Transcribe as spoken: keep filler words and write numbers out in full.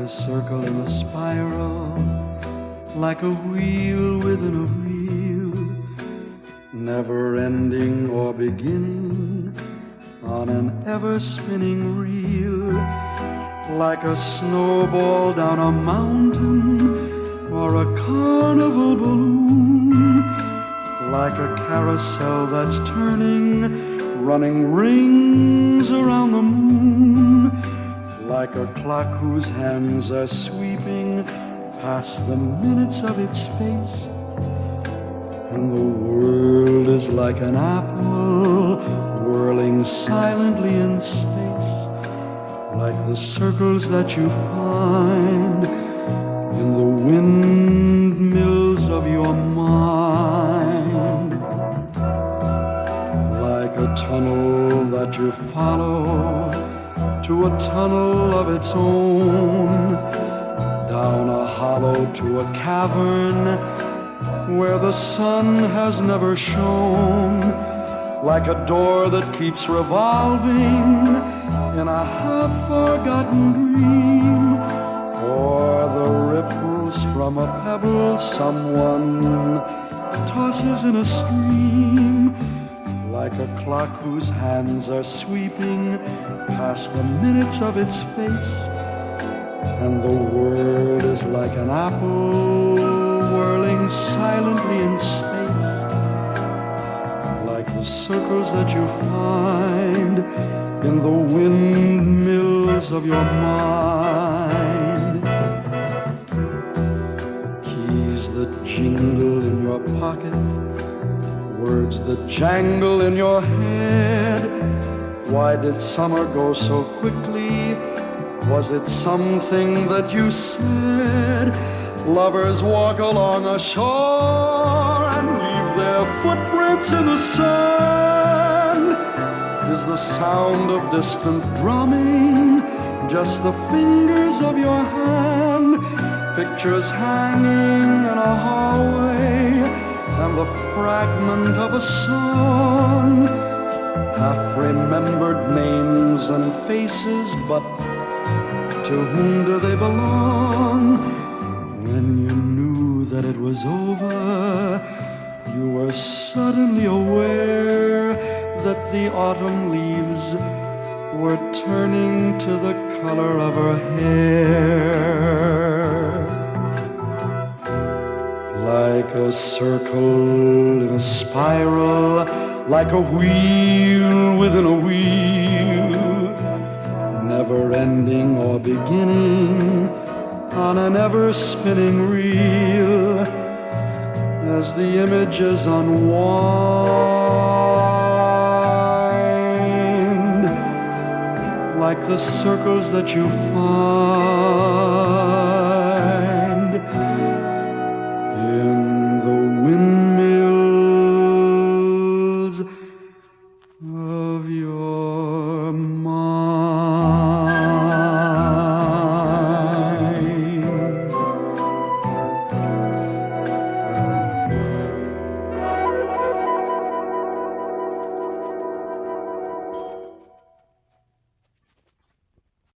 a circle in a spiral, like a wheel within a wheel, never ending or beginning on an ever-spinning reel, like a snowball down a mountain or a carnival balloon, like a carousel that's turning, running rings around the moon, like a clock whose hands are sweeping past the minutes of its face. And the world is like an apple whirling silently in space, like the circles that you find in the windmills of your mind, like a tunnel that you follow to a tunnel of its own, down a hollow to a cavern where the sun has never shone, like a door that keeps revolving in a half-forgotten dream, or the ripples from a pebble someone tosses in a stream, like a clock whose hands are sweeping past the minutes of its face. And the world is like an apple whirling silently in space, like the circles that you find in the windmills of your mind. Keys that jingle in your pocket, words that jangle in your head. Why did summer go so quickly? Was it something that you said? Lovers walk along a shore and leave their footprints in the sand. Is the sound of distant drumming just the fingers of your hand? Pictures hanging in a hallway and the fragment of a song, half-remembered names and faces, but to whom do they belong? When you knew that it was over, you were suddenly aware that the autumn leaves were turning to the color of her hair. Like a circle in a spiral, like a wheel within a wheel, never ending or beginning on an ever-spinning reel, as the images unwind, like the circles that you find in the windmills of your